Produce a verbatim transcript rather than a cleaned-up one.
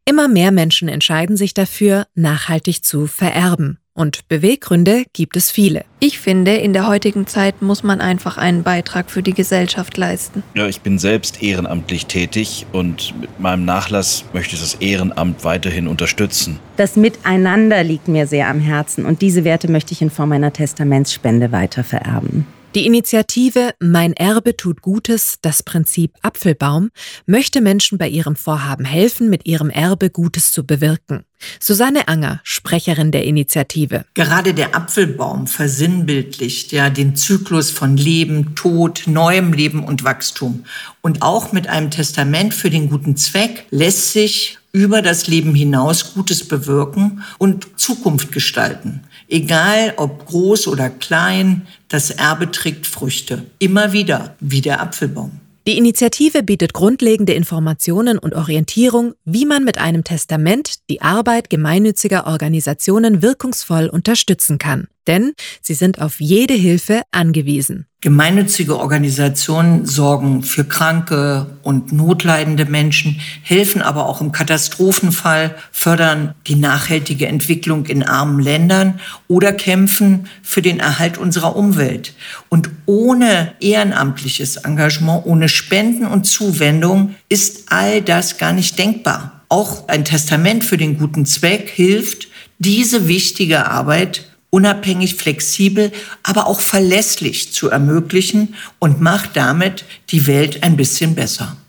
Immer mehr Menschen entscheiden sich dafür, nachhaltig zu vererben. Und Beweggründe gibt es viele. Ich finde, in der heutigen Zeit muss man einfach einen Beitrag für die Gesellschaft leisten. Ja, ich bin selbst ehrenamtlich tätig und mit meinem Nachlass möchte ich das Ehrenamt weiterhin unterstützen. Das Miteinander liegt mir sehr am Herzen und diese Werte möchte ich in Form einer Testamentsspende weiter vererben. Die Initiative Mein Erbe tut Gutes, das Prinzip Apfelbaum, möchte Menschen bei ihrem Vorhaben helfen, mit ihrem Erbe Gutes zu bewirken. Susanne Anger, Sprecherin der Initiative. Gerade der Apfelbaum versinnbildlicht ja den Zyklus von Leben, Tod, neuem Leben und Wachstum. Und auch mit einem Testament für den guten Zweck lässt sich über das Leben hinaus Gutes bewirken und Zukunft gestalten. Egal ob groß oder klein, das Erbe trägt Früchte. Immer wieder, wie der Apfelbaum. Die Initiative bietet grundlegende Informationen und Orientierung, wie man mit einem Testament die Arbeit gemeinnütziger Organisationen wirkungsvoll unterstützen kann. Denn sie sind auf jede Hilfe angewiesen. Gemeinnützige Organisationen sorgen für kranke und notleidende Menschen, helfen aber auch im Katastrophenfall, fördern die nachhaltige Entwicklung in armen Ländern oder kämpfen für den Erhalt unserer Umwelt. Und ohne ehrenamtliches Engagement, ohne Spenden und Zuwendung ist all das gar nicht denkbar. Auch ein Testament für den guten Zweck hilft, diese wichtige Arbeit unabhängig, flexibel, aber auch verlässlich zu ermöglichen und macht damit die Welt ein bisschen besser.